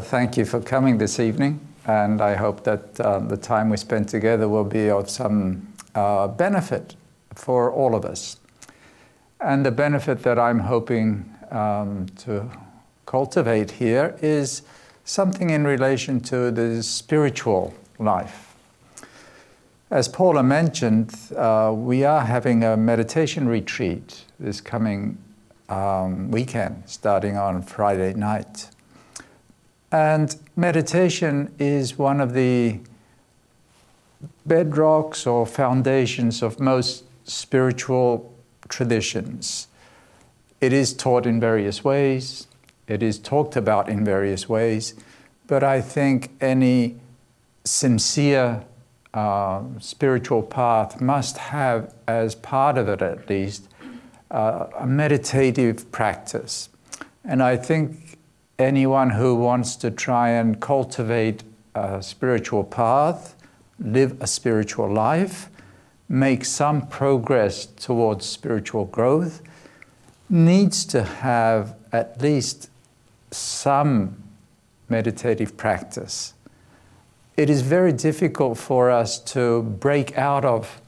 Thank you for coming this evening, and I hope that the time we spend together will be of some benefit for all of us. And the benefit that I'm hoping to cultivate here is something in relation to the spiritual life. As Paula mentioned, we are having a meditation retreat this coming weekend, starting on Friday night. And meditation is one of the bedrocks or foundations of most spiritual traditions. It is taught in various ways. It is talked about in various ways. But I think any sincere spiritual path must have, as part of it at least, a meditative practice. And I think anyone who wants to try and cultivate a spiritual path, live a spiritual life, make some progress towards spiritual growth, needs to have at least some meditative practice. It is very difficult for us to break out of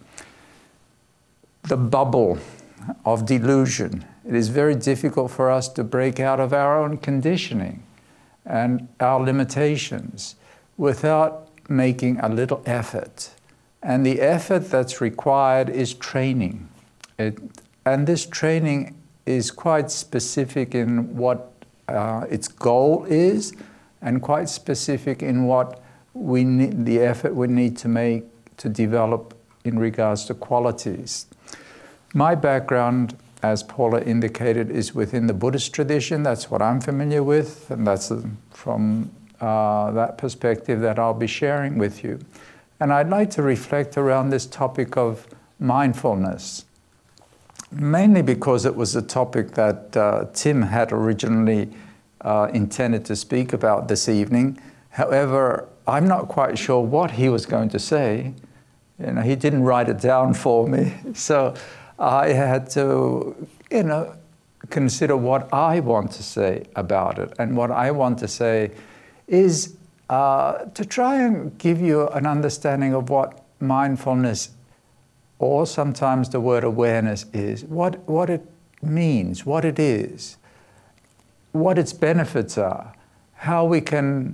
the bubble of delusion. It is very difficult for us to break out of our own conditioning and our limitations without making a little effort. And the effort that's required is training. And this training is quite specific in what its goal is, and quite specific in what the effort we need to make to develop in regards to qualities. My background, as Paula indicated, is within the Buddhist tradition. That's what I'm familiar with, and that's from that perspective that I'll be sharing with you. And I'd like to reflect around this topic of mindfulness, mainly because it was a topic that Tim had originally intended to speak about this evening. However, I'm not quite sure what he was going to say. He didn't write it down for me. So I had to, consider what I want to say about it. And what I want to say is to try and give you an understanding of what mindfulness, or sometimes the word awareness, is, what it means, what it is, what its benefits are, how we can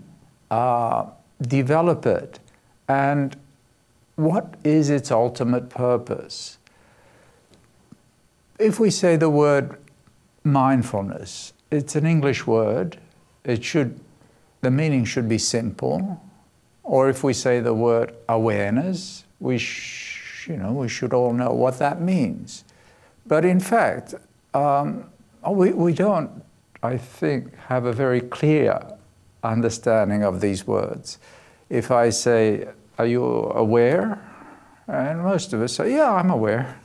develop it, and what is its ultimate purpose. If we say the word mindfulness, it's an English word. The meaning should be simple. Or if we say the word awareness, we should all know what that means. But in fact, we don't, I think, have a very clear understanding of these words. If I say, "Are you aware?" And most of us say, "Yeah, I'm aware."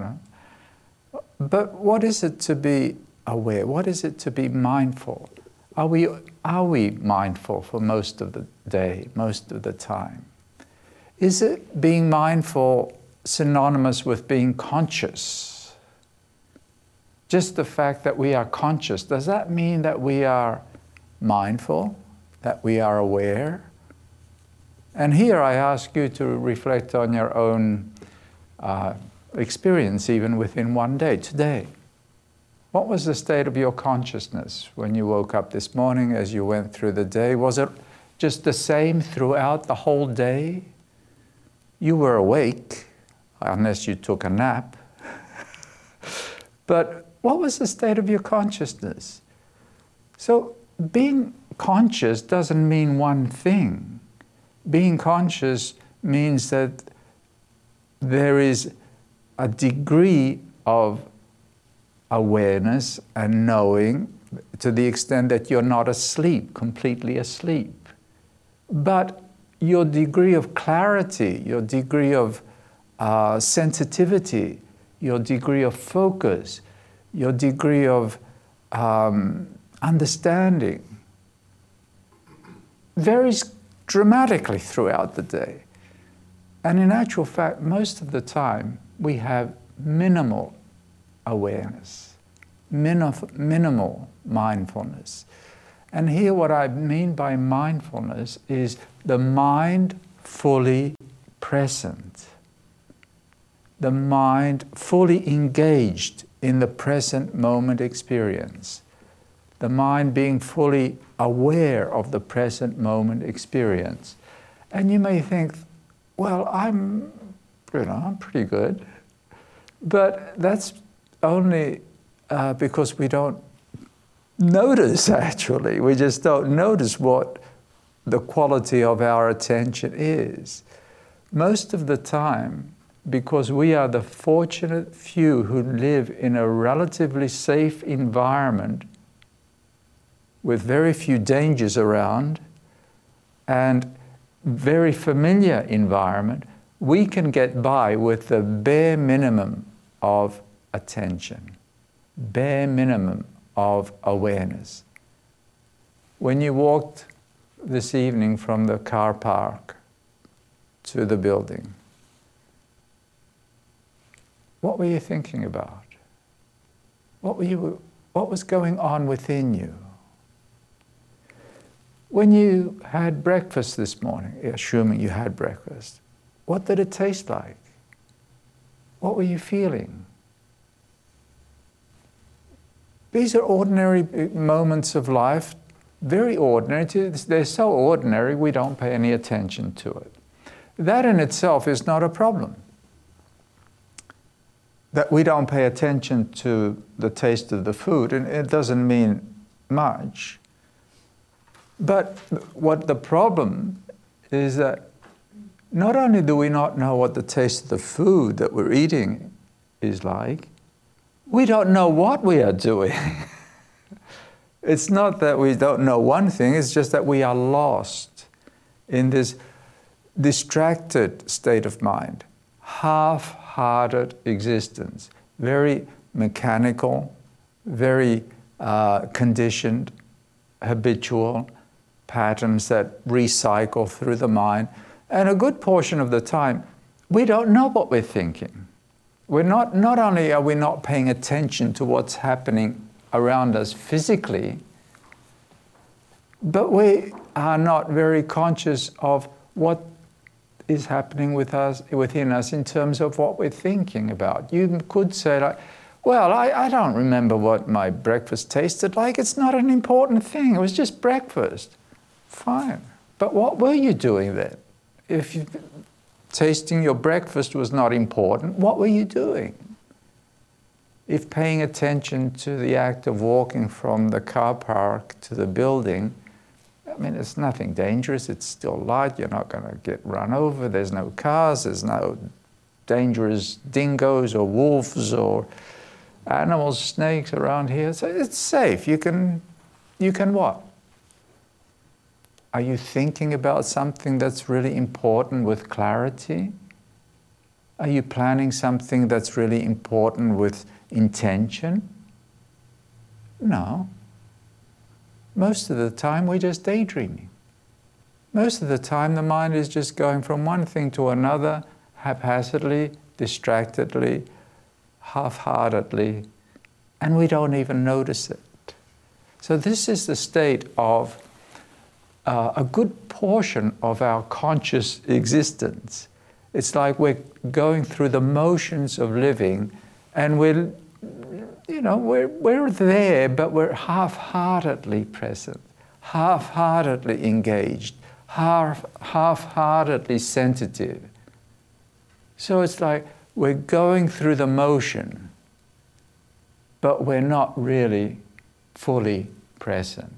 But what is it to be aware? What is it to be mindful? Are we mindful for most of the day, most of the time? Is it being mindful synonymous with being conscious? Just the fact that we are conscious, does that mean that we are mindful, that we are aware? And here I ask you to reflect on your own experience, even within one day, today. What was the state of your consciousness when you woke up this morning, as you went through the day? Was it just the same throughout the whole day? You were awake, unless you took a nap. But what was the state of your consciousness? So being conscious doesn't mean one thing. Being conscious means that there is a degree of awareness and knowing to the extent that you're not asleep, completely asleep. But your degree of clarity, your degree of sensitivity, your degree of focus, your degree of understanding varies dramatically throughout the day. And in actual fact, most of the time, we have minimal awareness, minimal mindfulness. And here what I mean by mindfulness is the mind fully present. The mind fully engaged in the present moment experience. The mind being fully aware of the present moment experience. And you may think, well, I'm pretty good. But that's only because we don't notice, actually. We just don't notice what the quality of our attention is. Most of the time, because we are the fortunate few who live in a relatively safe environment with very few dangers around and very familiar environment, we can get by with the bare minimum of attention, bare minimum of awareness. When you walked this evening from the car park to the building, what were you thinking about? What was going on within you? When you had breakfast this morning, assuming you had breakfast, what did it taste like? What were you feeling? These are ordinary moments of life, very ordinary. They're so ordinary we don't pay any attention to it. That in itself is not a problem. That we don't pay attention to the taste of the food, and it doesn't mean much. But what the problem is that not only do we not know what the taste of the food that we're eating is like, we don't know what we are doing. It's not that we don't know one thing, it's just that we are lost in this distracted state of mind, half-hearted existence, very mechanical, very conditioned, habitual patterns that recycle through the mind. And a good portion of the time, we don't know what we're thinking. We're not only are we not paying attention to what's happening around us physically, but we are not very conscious of what is happening within us in terms of what we're thinking about. You could say, like, well, I don't remember what my breakfast tasted like. It's not an important thing. It was just breakfast. Fine. But what were you doing then? If tasting your breakfast was not important, what were you doing? If paying attention to the act of walking from the car park to the building, I mean, it's nothing dangerous. It's still light. You're not going to get run over. There's no cars. There's no dangerous dingoes or wolves or animals, snakes around here. So it's safe. You can what? Are you thinking about something that's really important with clarity? Are you planning something that's really important with intention? No. Most of the time we're just daydreaming. Most of the time the mind is just going from one thing to another, haphazardly, distractedly, half-heartedly, and we don't even notice it. So this is the state of a good portion of our conscious existence. It's like we're going through the motions of living, and we're there, but we're half-heartedly present, half-heartedly engaged, half-heartedly sensitive. So it's like we're going through the motion, but we're not really fully present.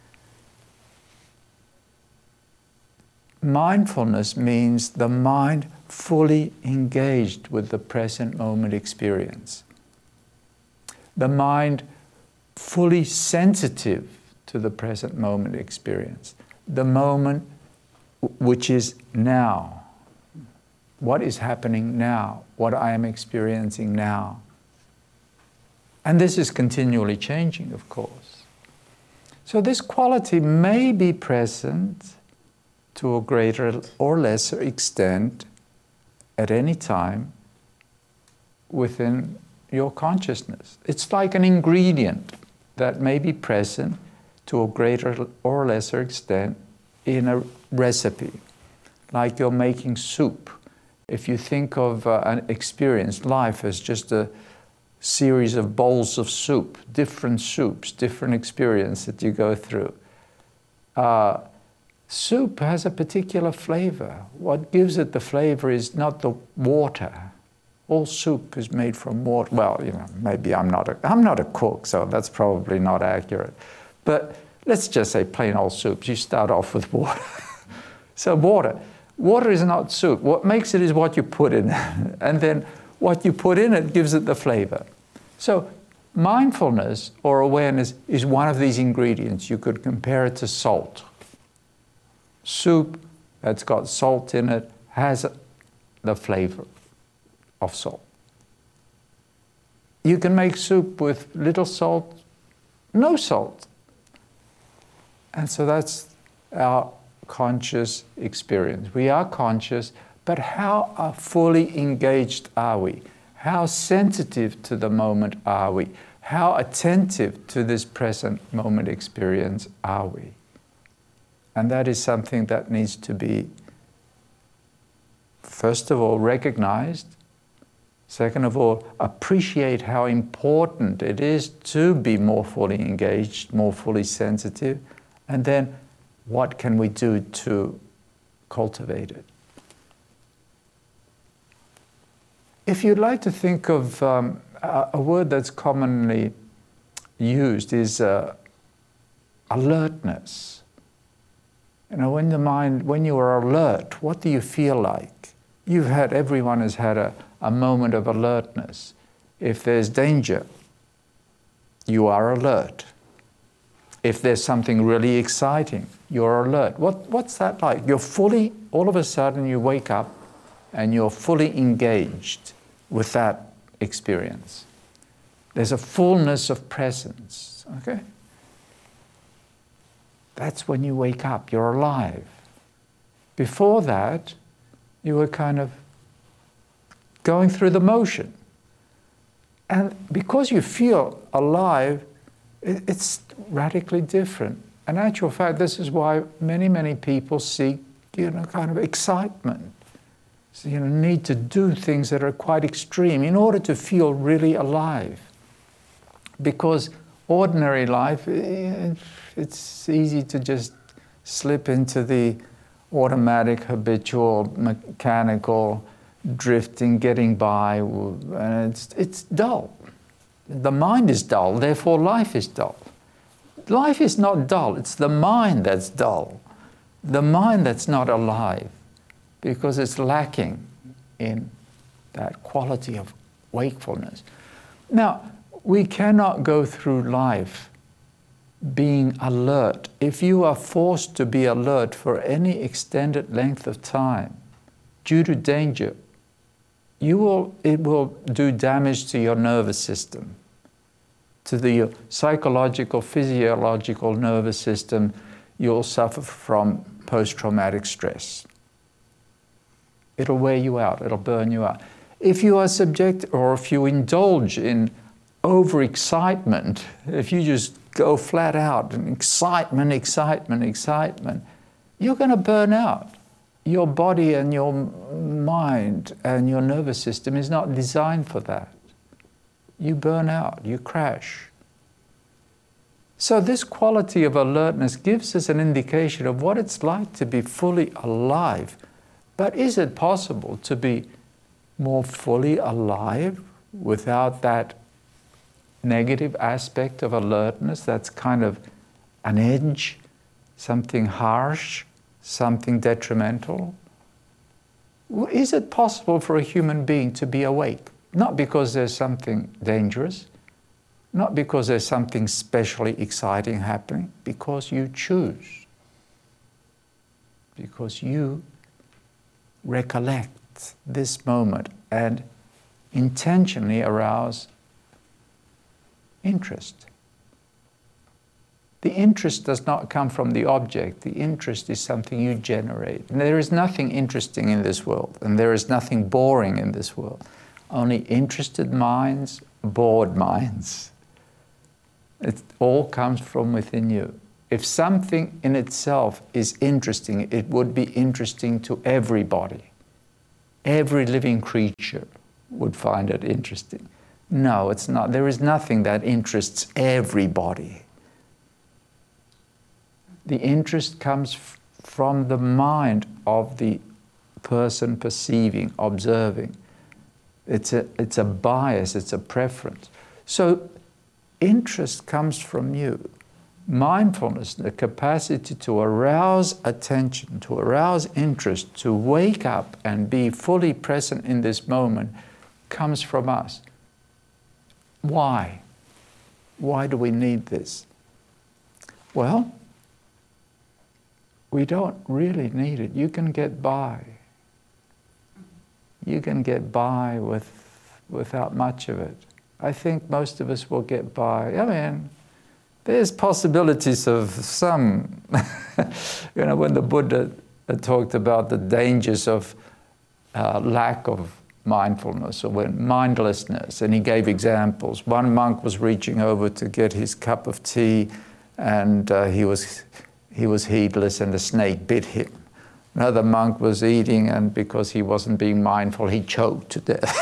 Mindfulness means the mind fully engaged with the present moment experience. The mind fully sensitive to the present moment experience. The moment which is now. What is happening now? What I am experiencing now. And this is continually changing, of course. So this quality may be present to a greater or lesser extent at any time within your consciousness. It's like an ingredient that may be present to a greater or lesser extent in a recipe. Like you're making soup. If you think of an experience, life as just a series of bowls of soup, different soups, different experience that you go through. Soup has a particular flavor. What gives it the flavor is not the water. All soup is made from water. Well, maybe I'm not a cook, so that's probably not accurate. But let's just say plain old soups. You start off with water. So water is not soup. What makes it is what you put in it. And then what you put in it gives it the flavor. So mindfulness or awareness is one of these ingredients. You could compare it to salt. Soup that's got salt in it has the flavor of salt. You can make soup with little salt, no salt. And so that's our conscious experience. We are conscious, but how fully engaged are we? How sensitive to the moment are we? How attentive to this present moment experience are we? And that is something that needs to be, first of all, recognized. Second of all, appreciate how important it is to be more fully engaged, more fully sensitive. And then, what can we do to cultivate it? If you'd like to think of a word that's commonly used is alertness. When you are alert, what do you feel like? Everyone has had a moment of alertness. If there's danger, you are alert. If there's something really exciting, you're alert. What's that like? All of a sudden you wake up and you're fully engaged with that experience. There's a fullness of presence, okay? That's when you wake up, you're alive. Before that, you were kind of going through the motion. And because you feel alive, it's radically different. In actual fact, this is why many, many people seek, kind of excitement. So, need to do things that are quite extreme in order to feel really alive. Because ordinary life, it's easy to just slip into the automatic, habitual, mechanical, drifting, getting by, and it's dull. The mind is dull, therefore life is dull. Life is not dull, it's the mind that's dull. The mind that's not alive, because it's lacking in that quality of wakefulness. Now, we cannot go through life being alert. If you are forced to be alert for any extended length of time due to danger, it will do damage to your nervous system, to the psychological, physiological nervous system. You'll suffer from post-traumatic stress. It'll wear you out, it'll burn you out. If you are if you indulge in overexcitement, if you just go flat out and excitement, you're going to burn out. Your body and your mind and your nervous system is not designed for that. You burn out, you crash. So this quality of alertness gives us an indication of what it's like to be fully alive. But is it possible to be more fully alive without that negative aspect of alertness that's kind of an edge, something harsh, something detrimental? Is it possible for a human being to be awake? Not because there's something dangerous, not because there's something specially exciting happening, because you choose. Because you recollect this moment and intentionally arouse interest. The interest does not come from the object. The interest is something you generate. And there is nothing interesting in this world, and there is nothing boring in this world. Only interested minds, bored minds. It all comes from within you. If something in itself is interesting, it would be interesting to everybody. Every living creature would find it interesting. No, it's not. There is nothing that interests everybody. The interest comes from the mind of the person perceiving, observing. It's a bias, it's a preference. So interest comes from you. Mindfulness, the capacity to arouse attention, to arouse interest, to wake up and be fully present in this moment, comes from us. Why? Why do we need this? Well, we don't really need it. You can get by. You can get by without much of it. I think most of us will get by. I mean, there's possibilities of some, when the Buddha talked about the dangers of lack of mindfulness or when mindlessness, and he gave examples. One monk was reaching over to get his cup of tea, and he was heedless, and the snake bit him. Another monk was eating, and because he wasn't being mindful, he choked to death.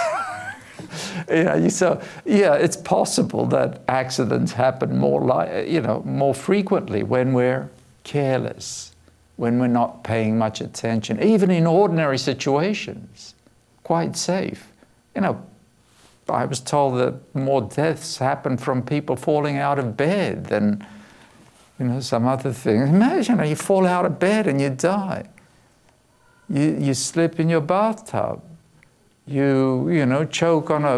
So it's possible that accidents happen more frequently when we're careless, when we're not paying much attention, even in ordinary situations, quite safe. I was told that more deaths happen from people falling out of bed than, some other thing. Imagine you fall out of bed and you die. You slip in your bathtub. You choke on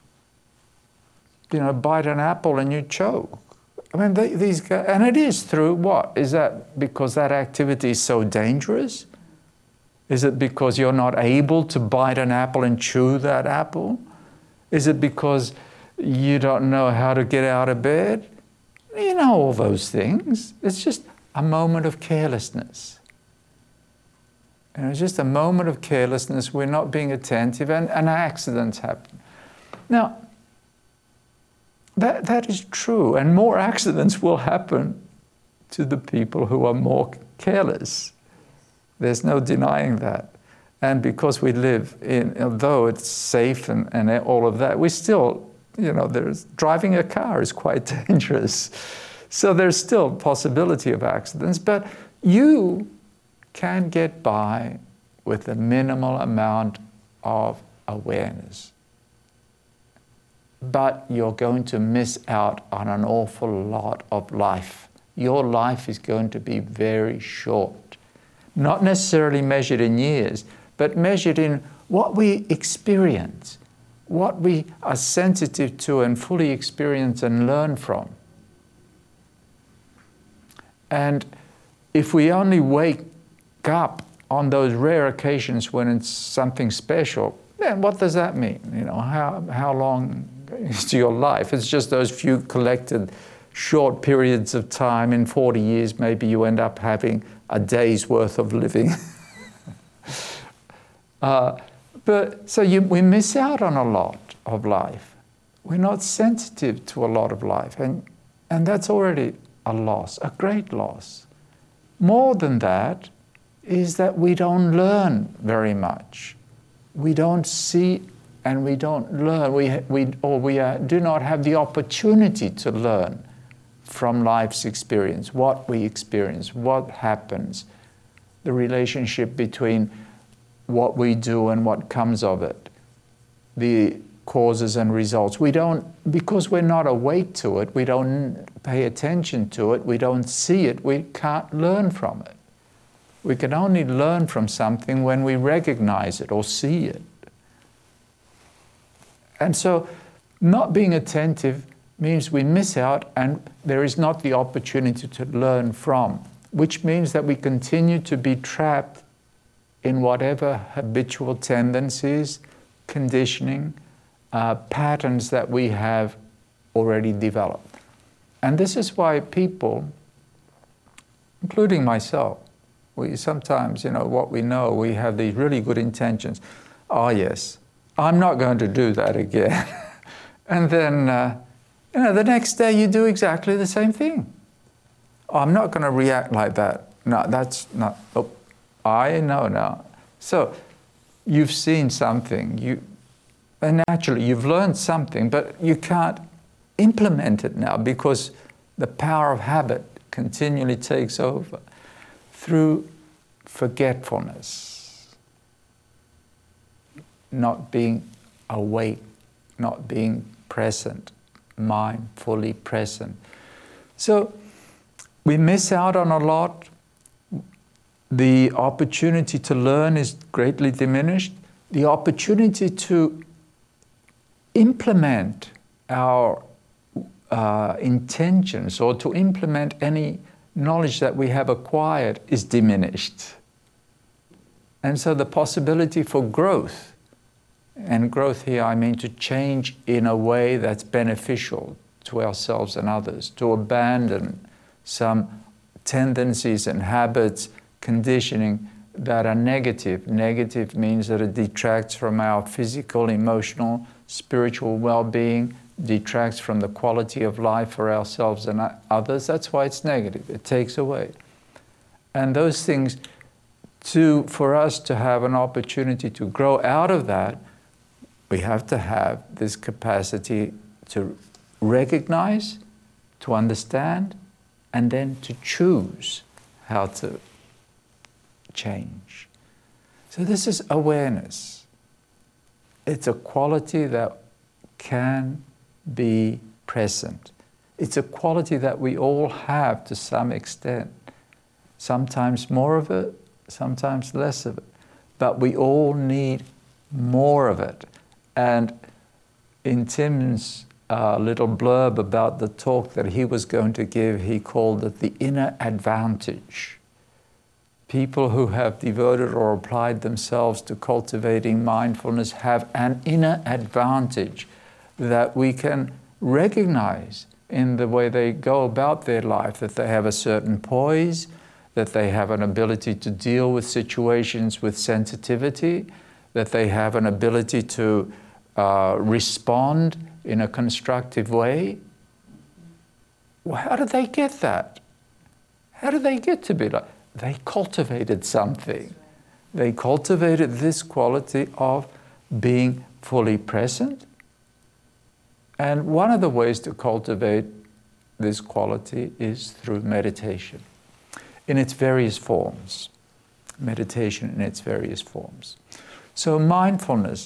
bite an apple and you choke. I mean, these guys, and it is through what? Is that because that activity is so dangerous? Is it because you're not able to bite an apple and chew that apple? Is it because you don't know how to get out of bed? You know all those things. It's just a moment of carelessness. It's just a moment of carelessness. We're not being attentive, and accidents happen. Now, that is true, and more accidents will happen to the people who are more careless. There's no denying that. And because we live although it's safe and all of that, we still, driving a car is quite dangerous. So there's still possibility of accidents, but you can get by with a minimal amount of awareness. But you're going to miss out on an awful lot of life. Your life is going to be very short. Not necessarily measured in years, but measured in what we experience, what we are sensitive to and fully experience and learn from. And if we only wake up on those rare occasions when it's something special, then what does that mean? How long is your life? It's just those few collected short periods of time. In 40 years, maybe you end up having a day's worth of living. We miss out on a lot of life. We're not sensitive to a lot of life, and that's already a loss, a great loss. More than that is that we don't learn very much. We don't see and we don't learn. We do not have the opportunity to learn from life's experience, what we experience, what happens, the relationship between what we do and what comes of it, the causes and results. We don't, because we're not awake to it, we don't pay attention to it, we don't see it, we can't learn from it. We can only learn from something when we recognize it or see it. And so not being attentive means we miss out and there is not the opportunity to learn from, which means that we continue to be trapped in whatever habitual tendencies, conditioning, patterns that we have already developed. And this is why people, including myself, we sometimes, what we know, we have these really good intentions. Oh yes, I'm not going to do that again. And then, the next day you do exactly the same thing. Oh, I'm not going to react like that. No, that's not, oh, I know now. So you've seen something, and naturally you've learned something, but you can't implement it now because the power of habit continually takes over through forgetfulness, not being awake, not being present, mind fully present. So we miss out on a lot. The opportunity to learn is greatly diminished. The opportunity to implement our intentions or to implement any knowledge that we have acquired is diminished. And so the possibility for growth, and growth here I mean to change in a way that's beneficial to ourselves and others, to abandon some tendencies and habits, conditioning that are negative. Negative means that it detracts from our physical, emotional, spiritual well-being, detracts from the quality of life for ourselves and others. That's why it's negative. It takes away. And those things, for us to have an opportunity to grow out of that, we have to have this capacity to recognize, to understand, and then to choose how to change. So this is awareness. It's a quality that can be present. It's a quality that we all have to some extent. Sometimes more of it, sometimes less of it. But we all need more of it. And in Tim's little blurb about the talk that he was going to give, he called it the inner advantage. People who have devoted or applied themselves to cultivating mindfulness have an inner advantage that we can recognize in the way they go about their life, that they have a certain poise, that they have an ability to deal with situations with sensitivity, that they have an ability to respond in a constructive way. Well, how do they get that? How do they get to be like? They cultivated something. They cultivated this quality of being fully present. And one of the ways to cultivate this quality is through meditation in its various forms. Meditation in its various forms. So mindfulness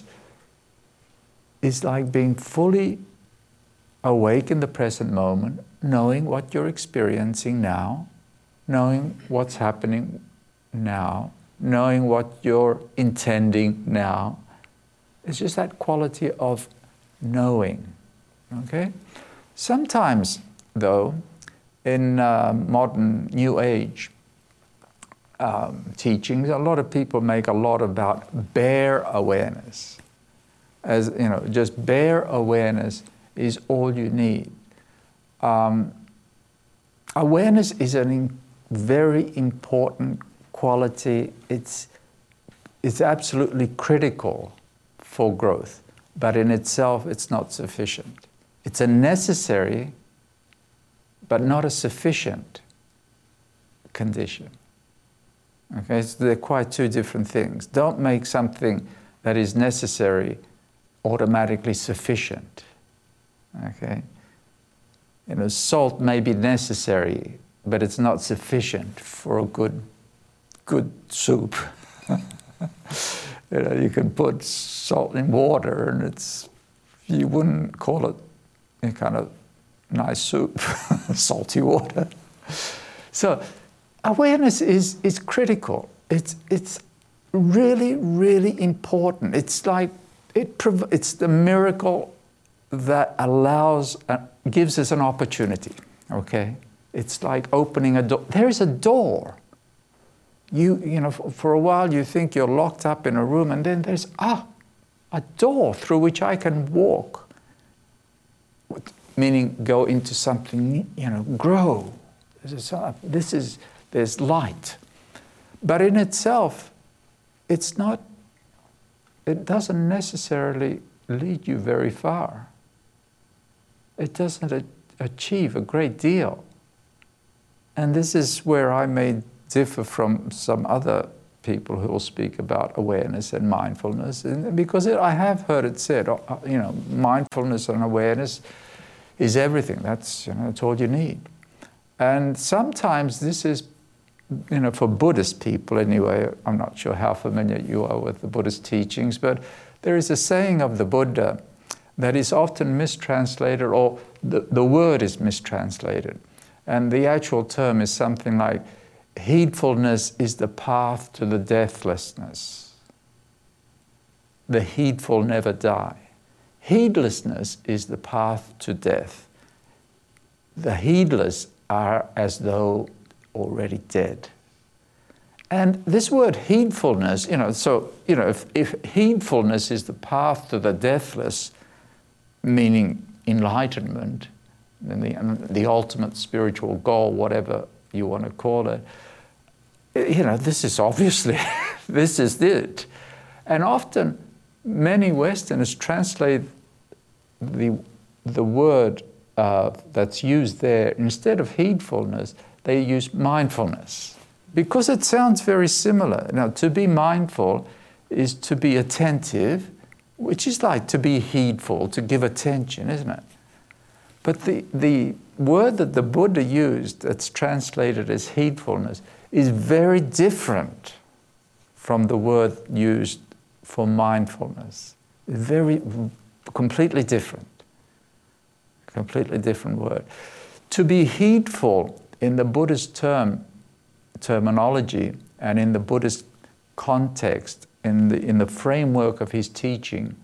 is like being fully awake in the present moment, knowing what you're experiencing now, knowing what's happening now, knowing what you're intending now. It's just that quality of knowing, okay? Sometimes, though, in modern New Age teachings, a lot of people make a lot about bare awareness. As you know, just bare awareness is all you need. Awareness is a very important quality. It's absolutely critical for growth, but in itself it's not sufficient. It's a necessary, but not a sufficient condition. Okay, so they're quite two different things. Don't make something that is necessary automatically sufficient. Okay? You know, salt may be necessary, but it's not sufficient for a good soup. You know, you can put salt in water and you wouldn't call it a kind of nice soup, salty water. So awareness is critical. It's really, really important. It's like, it's the miracle that gives us an opportunity, okay? It's like opening a door. There is a door. You know, for a while you think you're locked up in a room, and then there's a door through which I can walk. Meaning go into something, you know, grow. There's light. But in itself, it doesn't necessarily lead you very far. It doesn't achieve a great deal. And this is where I may differ from some other people who will speak about awareness and mindfulness, and because I have heard it said, mindfulness and awareness is everything. That's all you need. And sometimes this is, for Buddhist people anyway, I'm not sure how familiar you are with the Buddhist teachings, but there is a saying of the Buddha that is often mistranslated, or the word is mistranslated. And the actual term is something like, heedfulness is the path to the deathlessness. The heedful never die. Heedlessness is the path to death. The heedless are as though already dead. And this word heedfulness, if heedfulness is the path to the deathless, meaning enlightenment, and the ultimate spiritual goal, whatever you want to call it, this is obviously, this is it. And often many Westerners translate the word that's used there, instead of heedfulness, they use mindfulness, because it sounds very similar. Now, to be mindful is to be attentive, which is like to be heedful, to give attention, isn't it? But the word that the Buddha used that's translated as heedfulness is very different from the word used for mindfulness. Completely different. Completely different word. To be heedful in the Buddhist terminology and in the Buddhist context, in the framework of his teaching,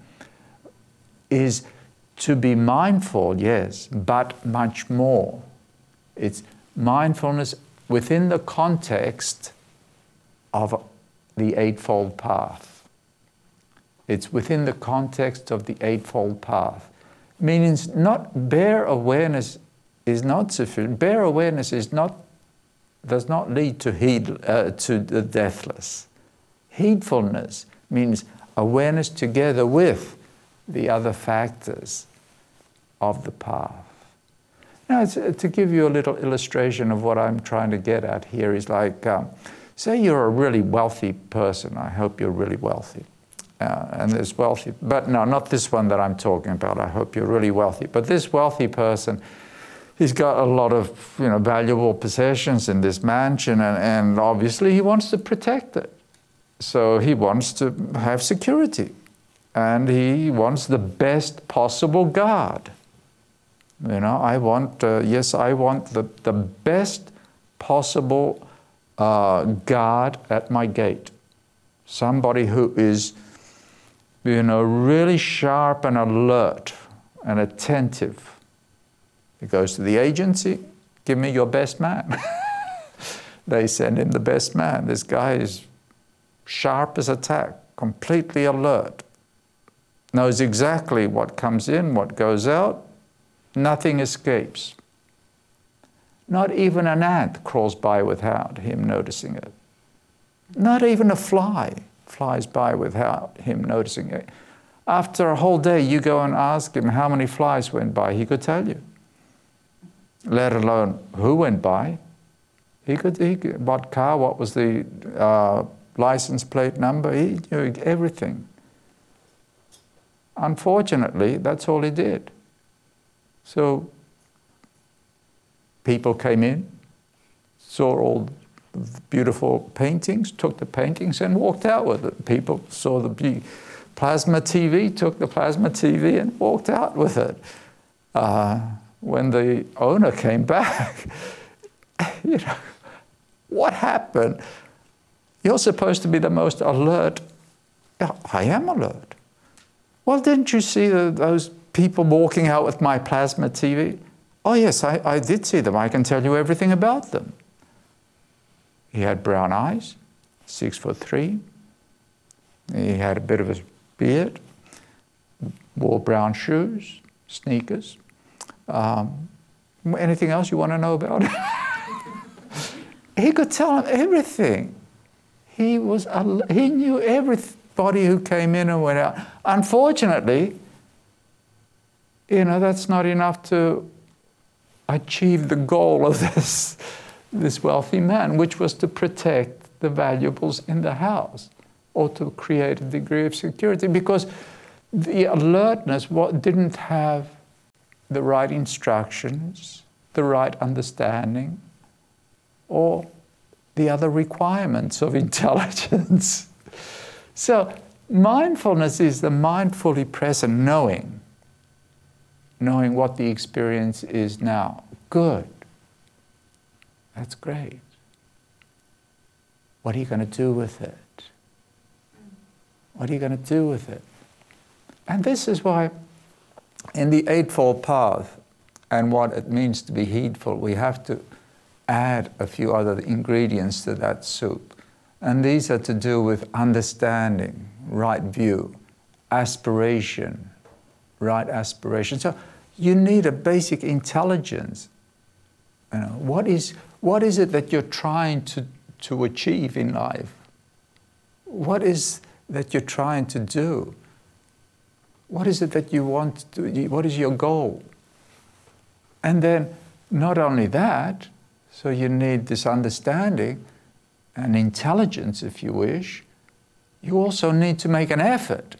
is to be mindful, yes, but much more. It's mindfulness within the context of the Eightfold Path. It's within the context of the Eightfold Path. Meaning not bare awareness is not sufficient. Bare awareness does not lead to the deathless. Heedfulness means awareness together with the other factors of the path. Now, to give you a little illustration of what I'm trying to get at here is like, say you're a really wealthy person. I hope you're really wealthy. And there's wealthy, but no, not this one that I'm talking about. I hope you're really wealthy. But this wealthy person, he's got a lot of valuable possessions in this mansion, and obviously he wants to protect it. So he wants to have security, and he wants the best possible guard. I want the best possible guard at my gate. Somebody who is, really sharp and alert and attentive. He goes to the agency, give me your best man. They send him the best man. This guy is sharp as a tack, completely alert, knows exactly what comes in, what goes out. Nothing escapes. Not even an ant crawls by without him noticing it. Not even a fly flies by without him noticing it. After a whole day, you go and ask him how many flies went by. He could tell you. Let alone who went by. What car, what was the license plate number. He knew everything. Unfortunately, that's all he did. So people came in, saw all the beautiful paintings, took the paintings and walked out with it. People saw the plasma TV, took the plasma TV and walked out with it. When the owner came back, what happened? You're supposed to be the most alert. Yeah, I am alert. Well, didn't you see those people walking out with my plasma TV? Oh yes, I did see them. I can tell you everything about them. He had brown eyes, 6'3". He had a bit of a beard, wore brown shoes, sneakers. Anything else you want to know about him? He could tell him everything. He knew everybody who came in and went out. Unfortunately, that's not enough to achieve the goal of this wealthy man, which was to protect the valuables in the house or to create a degree of security, because the alertness didn't have the right instructions, the right understanding, or the other requirements of intelligence. So mindfulness is the mindfully present knowing what the experience is now. Good. That's great. What are you going to do with it? What are you going to do with it? And this is why in the Eightfold Path and what it means to be heedful, we have to add a few other ingredients to that soup. And these are to do with understanding, right view, aspiration, right aspiration. So you need a basic intelligence. You know, what is it that you're trying to achieve in life? What is that you're trying to do? What is it that you want to do? What is your goal? And then not only that, so you need this understanding and intelligence, if you wish. You also need to make an effort.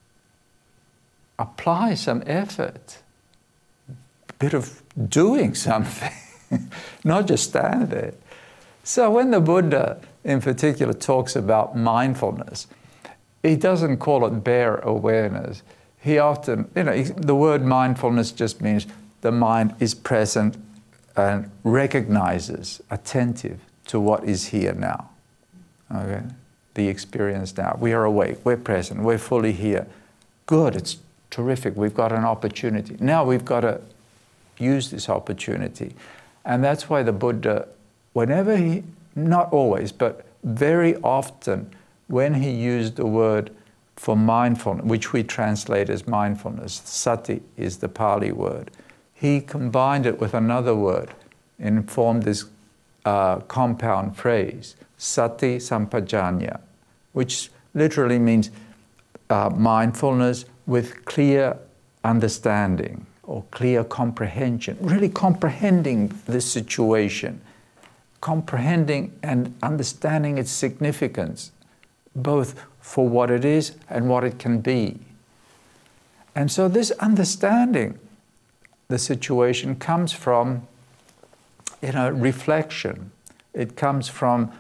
Apply some effort. A bit of doing something, not just stand there. So when the Buddha in particular talks about mindfulness, he doesn't call it bare awareness. He often, the word mindfulness just means the mind is present and recognizes, attentive to what is here now. Okay? The experience now. We are awake, we're present, we're fully here. Good, it's terrific, we've got an opportunity. Now we've got to use this opportunity. And that's why the Buddha, whenever he, not always, but very often, when he used the word for mindfulness, which we translate as mindfulness, sati is the Pali word, he combined it with another word and formed this compound phrase, sati sampajanya, which literally means mindfulness with clear understanding or clear comprehension, really comprehending the situation, comprehending and understanding its significance, both for what it is and what it can be. And so this understanding the situation comes from, reflection. It comes from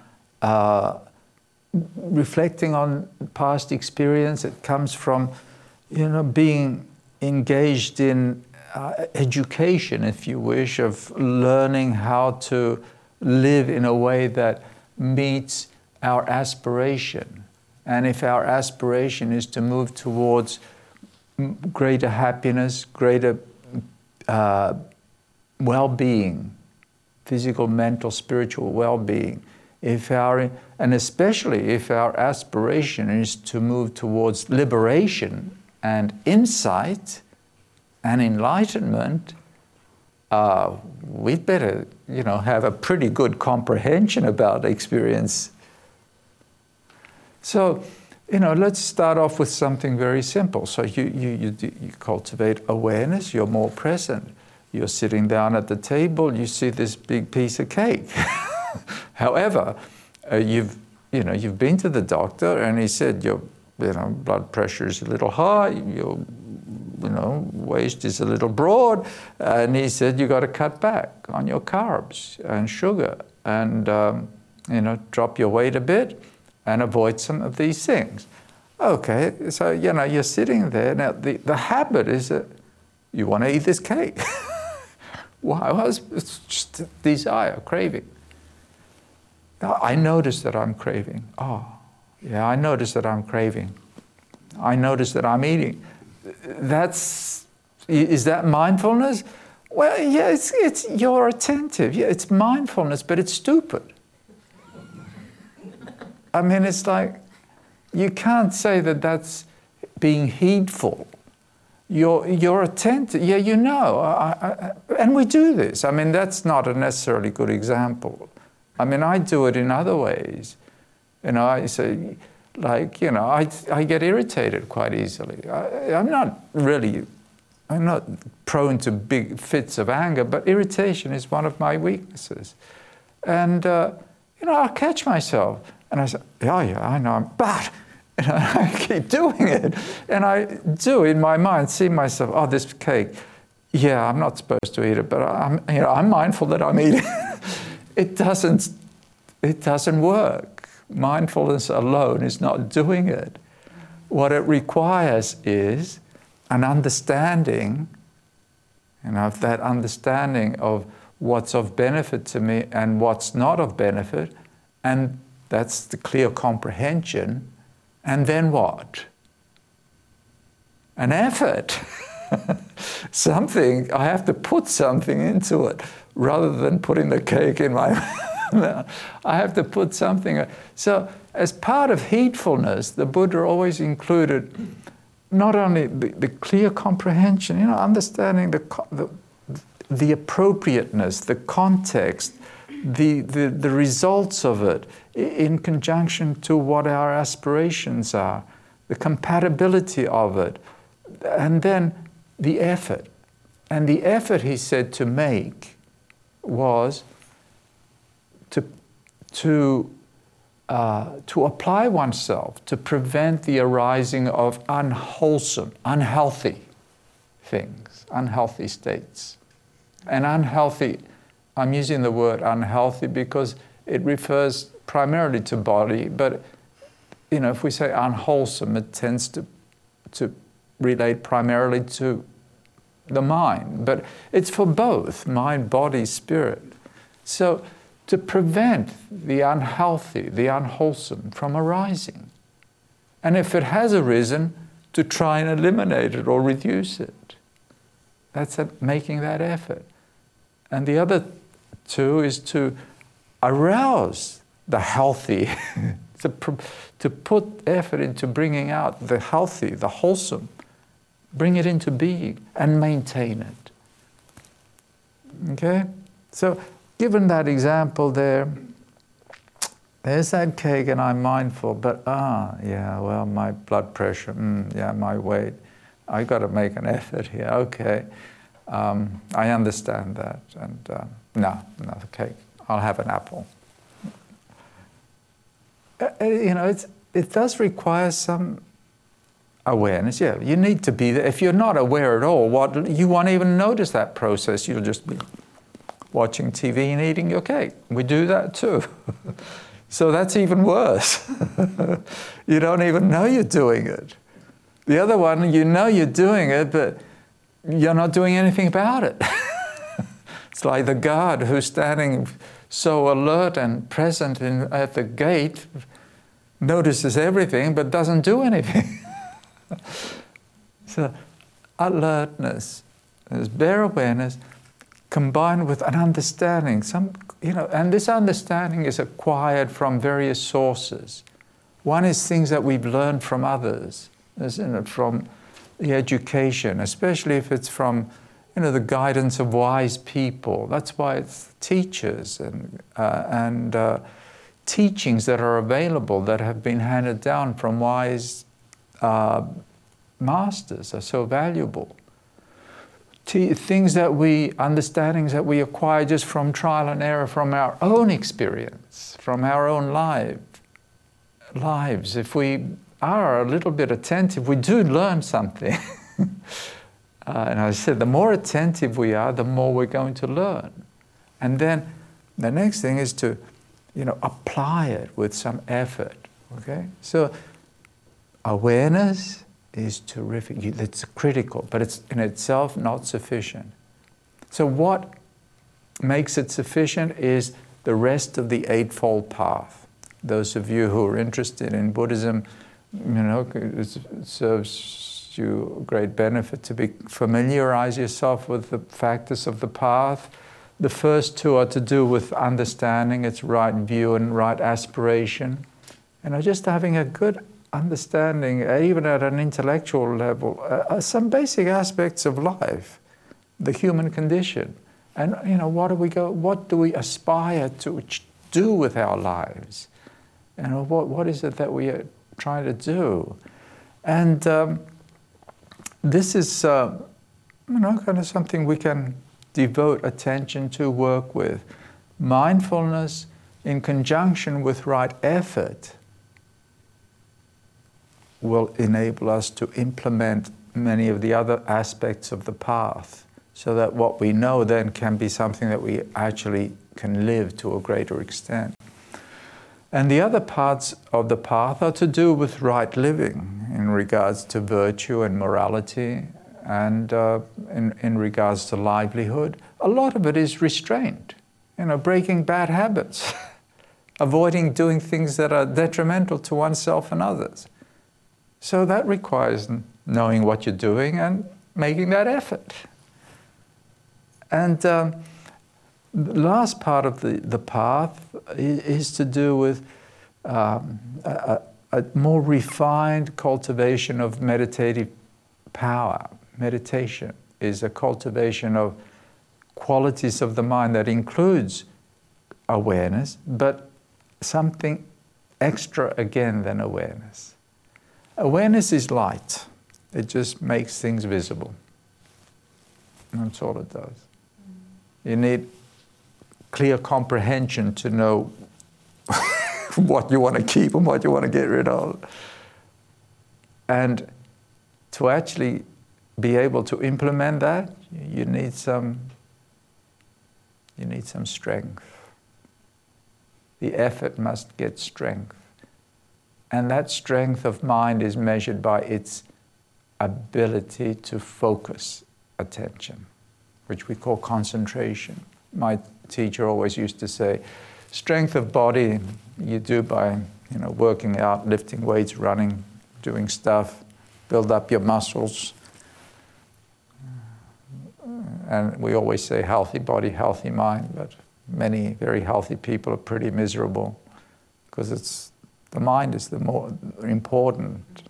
reflecting on past experience. It comes from, being engaged in education, if you wish, of learning how to live in a way that meets our aspiration. And if our aspiration is to move towards greater happiness, greater well-being, physical, mental, spiritual well-being, and especially if our aspiration is to move towards liberation and insight and enlightenment, we'd better, have a pretty good comprehension about experience. So, let's start off with something very simple. So you cultivate awareness, you're more present. You're sitting down at the table, you see this big piece of cake. However, you've been to the doctor and he said your blood pressure is a little high, your waist is a little broad, and he said you got to cut back on your carbs and sugar and drop your weight a bit and avoid some of these things. Okay, so you're sitting there. Now the habit is that you want to eat this cake. Why? Well, it's just a desire, craving. Now, I notice that I'm craving. Oh, yeah, I notice that I'm craving. I notice that I'm eating. Is that mindfulness? Well, yeah, it's you're attentive. Yeah, it's mindfulness, but it's stupid. I mean, it's like, you can't say that that's being heedful. You're attentive. Yeah, and we do this. I mean, that's not a necessarily good example. I mean, I do it in other ways. I say, I get irritated quite easily. I'm not prone to big fits of anger, but irritation is one of my weaknesses. And, I'll catch myself. And I say, yeah, I know, but I keep doing it. And I do, in my mind, see myself, oh, this cake, yeah, I'm not supposed to eat it, but I'm mindful that I'm eating it. It doesn't work. Mindfulness alone is not doing it. What it requires is an understanding, that understanding of what's of benefit to me and what's not of benefit, and that's the clear comprehension. And then what? An effort. Something, I have to put something into it rather than putting the cake in my mouth. I have to put something. So as part of heedfulness, the Buddha always included not only the clear comprehension, understanding the appropriateness, the context, the results of it in conjunction to what our aspirations are, the compatibility of it, and then the effort. And the effort, he said, to make was to apply oneself to prevent the arising of unwholesome, unhealthy things, unhealthy states. And unhealthy, I'm using the word unhealthy because it refers primarily to body, but if we say unwholesome, it tends to relate primarily to the mind. But it's for both, mind, body, spirit. So to prevent the unhealthy, the unwholesome from arising. And if it has arisen, to try and eliminate it or reduce it. That's making that effort. And the other two is to arouse the healthy, to put effort into bringing out the healthy, the wholesome, bring it into being and maintain it. Okay? So, given that example there's that cake and I'm mindful, but my blood pressure, my weight, I got to make an effort here. Okay, I understand that, and no, the cake. I'll have an apple. It does require some awareness. Yeah, you need to be there. If you're not aware at all, you won't even notice that process. You'll just be watching TV and eating your cake. We do that too. So that's even worse. You don't even know you're doing it. The other one, you know you're doing it, but you're not doing anything about it. It's like the guard who's standing so alert and present at the gate, notices everything, but doesn't do anything. So alertness, there's bare awareness, combined with an understanding, and this understanding is acquired from various sources. One is things that we've learned from others, from the education, especially if it's from the guidance of wise people. That's why it's teachers and teachings that are available that have been handed down from wise masters are so valuable. Understandings that we acquire just from trial and error, from our own experience, from our own lives. If we are a little bit attentive, we do learn something. And I said, the more attentive we are, the more we're going to learn. And then the next thing is to, apply it with some effort. Okay? So awareness is terrific. It's critical, but it's in itself not sufficient. So what makes it sufficient is the rest of the Eightfold Path. Those of you who are interested in Buddhism, it serves you great benefit to familiarize yourself with the factors of the path. The first two are to do with understanding its right view and right aspiration, and just having a good understanding, even at an intellectual level, some basic aspects of life, the human condition, and what do we aspire to do with our lives, what is it that we are trying to do, and this is kind of something we can devote attention to, work with. mindfulness in conjunction with right effort will enable us to implement many of the other aspects of the path, so that what we know then can be something that we actually can live to a greater extent. And the other parts of the path are to do with right living in regards to virtue and morality, and in regards to livelihood. A lot of it is restraint, breaking bad habits, avoiding doing things that are detrimental to oneself and others. So that requires knowing what you're doing and making that effort. And the last part of the path is to do with a more refined cultivation of meditative power. Meditation is a cultivation of qualities of the mind that includes awareness, but something extra again than awareness. Awareness is light. It just makes things visible. That's all it does. You need clear comprehension to know what you want to keep and what you want to get rid of. And to actually be able to implement that, you need some strength. The effort must get strength. And that strength of mind is measured by its ability to focus attention, which we call concentration. My teacher always used to say, strength of body you do by working out, lifting weights, running, doing stuff, build up your muscles. And we always say healthy body, healthy mind, but many very healthy people are pretty miserable because the mind is the more important.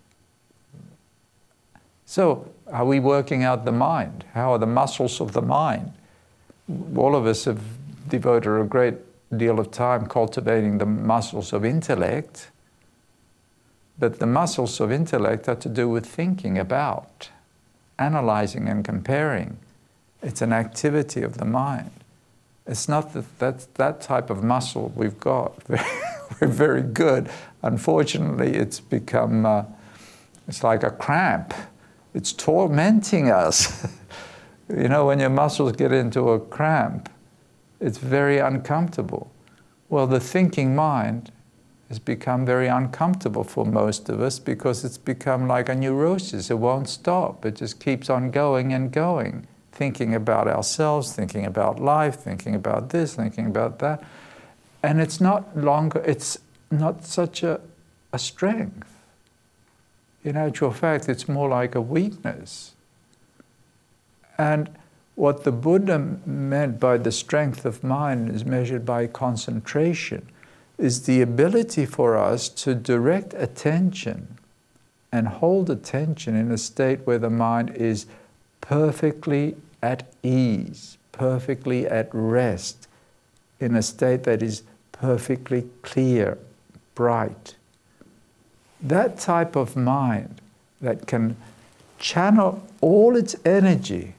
So, are we working out the mind? How are the muscles of the mind? All of us have devoted a great deal of time cultivating the muscles of intellect, but the muscles of intellect are to do with thinking about, analyzing and comparing. It's an activity of the mind. It's not that type of muscle we've got. We're very good. Unfortunately, it's become, it's like a cramp. It's tormenting us. When your muscles get into a cramp, it's very uncomfortable. Well, the thinking mind has become very uncomfortable for most of us because it's become like a neurosis. It won't stop. It just keeps on going and going, thinking about ourselves, thinking about life, thinking about this, thinking about that. And it's not such a strength. In actual fact, it's more like a weakness. And what the Buddha meant by the strength of mind is measured by concentration, is the ability for us to direct attention and hold attention in a state where the mind is perfectly at ease, perfectly at rest, in a state that is perfectly clear, bright. That type of mind that can channel all its energy,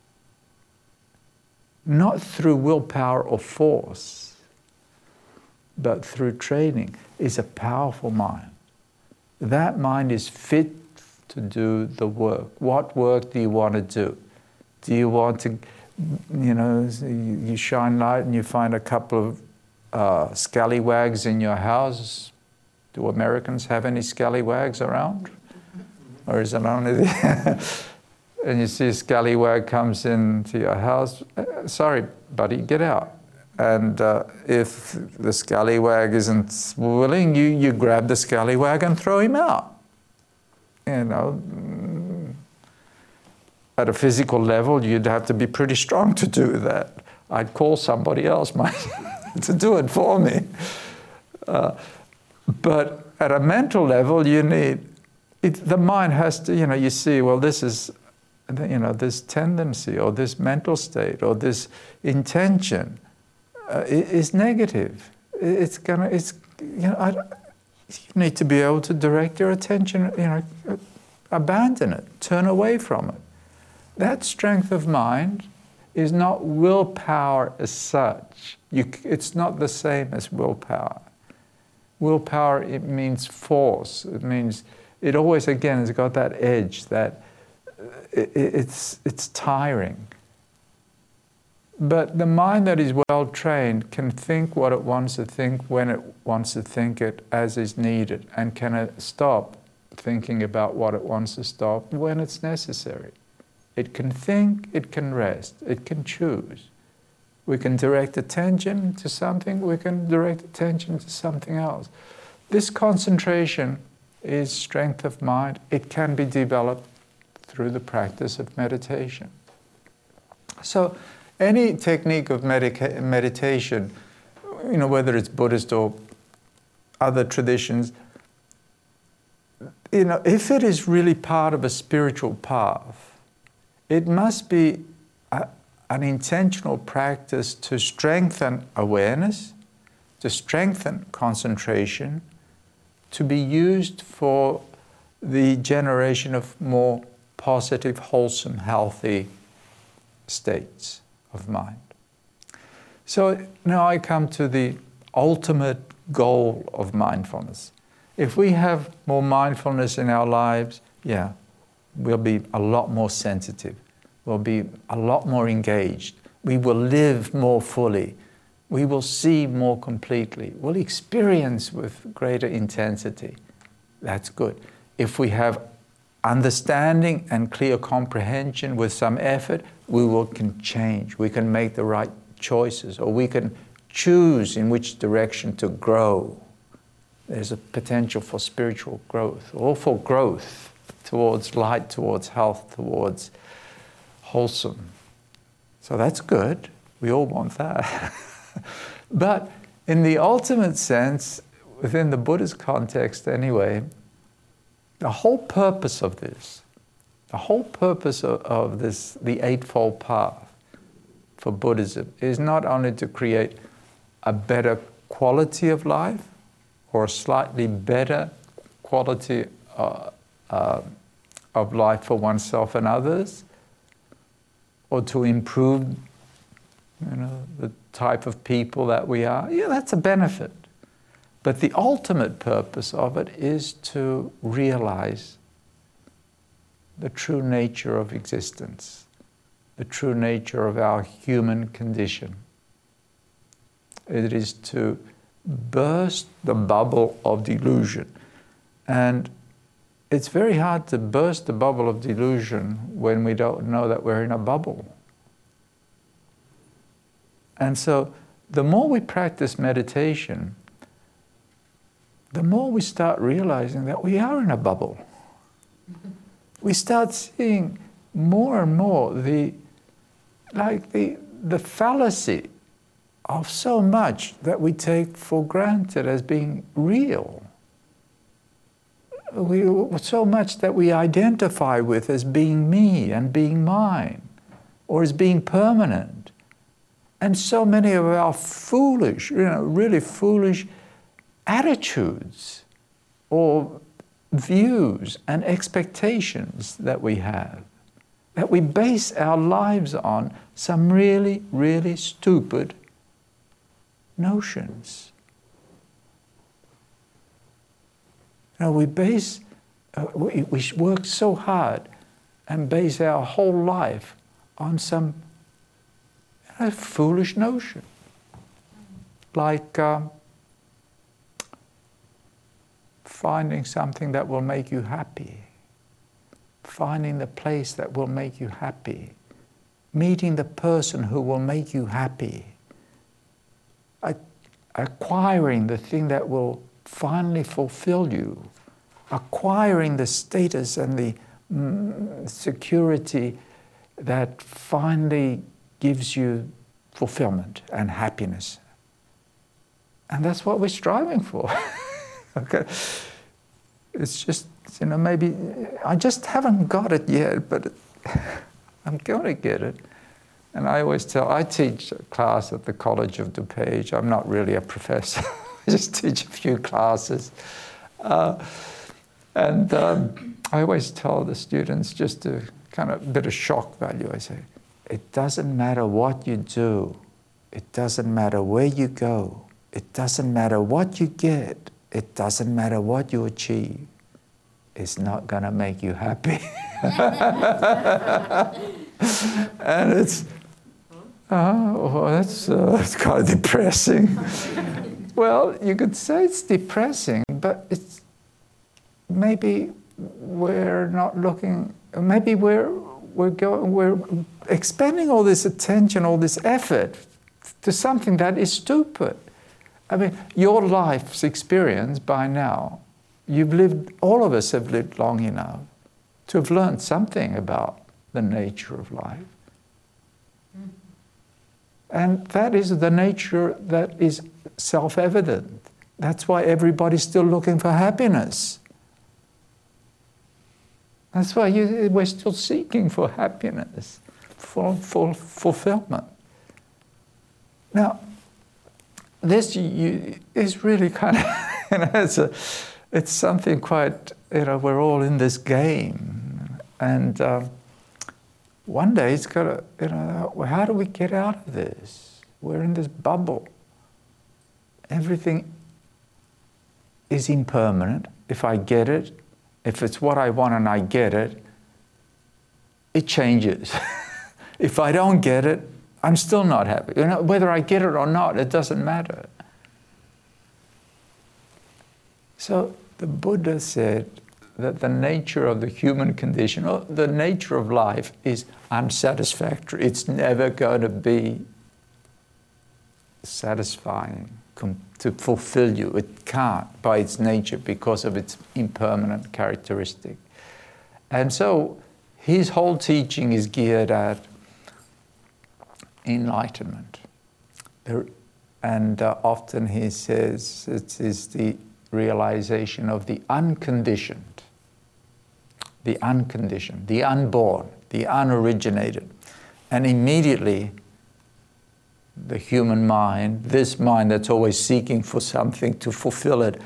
not through willpower or force, but through training, is a powerful mind. That mind is fit to do the work. What work do you want to do? Do you want to, you shine light and you find a couple of scallywags in your house? Do Americans have any scallywags around? Or is it only and you see a scallywag comes into your house, sorry, buddy, get out. And if the scallywag isn't willing, you grab the scallywag and throw him out. At a physical level, you'd have to be pretty strong to do that. I'd call somebody else to do it for me. But at a mental level, you need, the mind has to, you see, well, this is, this tendency or this mental state or this intention is negative. You need to be able to direct your attention, abandon it, turn away from it. That strength of mind is not willpower as such. It's not the same as willpower. Willpower, it means force. It means, it always, again, has got that edge, that it's tiring. But the mind that is well trained can think what it wants to think when it wants to think it as is needed, and can stop thinking about what it wants to stop when it's necessary. It can think, it can rest, it can choose. We can direct attention to something, we can direct attention to something else. This concentration is strength of mind. It can be developed through the practice of meditation. So any technique of meditation, whether it's Buddhist or other traditions, if it is really part of a spiritual path, it must be an intentional practice to strengthen awareness, to strengthen concentration, to be used for the generation of more positive, wholesome, healthy states of mind. So now I come to the ultimate goal of mindfulness. If we have more mindfulness in our lives, we'll be a lot more sensitive. We'll be a lot more engaged. We will live more fully. We will see more completely. We'll experience with greater intensity. That's good. If we have understanding and clear comprehension with some effort, we can change. We can make the right choices, or we can choose in which direction to grow. There's a potential for spiritual growth, or for growth towards light, towards health, towards wholesome. So that's good. We all want that. But in the ultimate sense, within the Buddhist context anyway, the whole purpose of this, the Eightfold Path for Buddhism is not only to create a better quality of life, or a slightly better quality of life for oneself and others, or to improve the type of people that we are. Yeah, that's a benefit. But the ultimate purpose of it is to realize the true nature of existence, the true nature of our human condition. It is to burst the bubble of delusion. And it's very hard to burst the bubble of delusion when we don't know that we're in a bubble. And so the more we practice meditation, the more we start realizing that we are in a bubble. We start seeing more and more the fallacy of so much that we take for granted as being real. So much that we identify with as being me and being mine, or as being permanent. And so many of our foolish, really foolish attitudes or views and expectations that we have, that we base our lives on some really, really stupid notions. We work so hard and base our whole life on some foolish notion. Like finding something that will make you happy, finding the place that will make you happy, meeting the person who will make you happy, acquiring the thing that will finally fulfill you, acquiring the status and the security that finally gives you fulfillment and happiness. And that's what we're striving for. Okay? It's just, maybe I just haven't got it yet, but I'm going to get it. And I always I teach a class at the College of DuPage. I'm not really a professor. I just teach a few classes. I always tell the students, just to kind of bit of shock value, I say, It doesn't matter what you do. It doesn't matter where you go. It doesn't matter what you get. It doesn't matter what you achieve. It's not going to make you happy. And it's kind of depressing. Well, you could say it's depressing, but it's maybe we're not looking. Maybe we're expending all this attention, all this effort to something that is stupid. I mean, your life's experience by now, all of us have lived long enough to have learned something about the nature of life. And that is the nature that is self-evident. That's why everybody's still looking for happiness. That's why we're still seeking for happiness, for fulfillment. Now, this is really kind of, it's something quite, we're all in this game. And one day it's got to, how do we get out of this? We're in this bubble. Everything is impermanent. If I get it, if it's what I want and I get it, it changes. If I don't get it, I'm still not happy. Whether I get it or not, it doesn't matter. So the Buddha said that the nature of the human condition, or the nature of life, is unsatisfactory. It's never going to be satisfying to fulfill you. It can't by its nature because of its impermanent characteristic. And so his whole teaching is geared at enlightenment. And often he says it is the realization of the unconditioned, the unborn, the unoriginated. And immediately the human mind, this mind that's always seeking for something to fulfill it,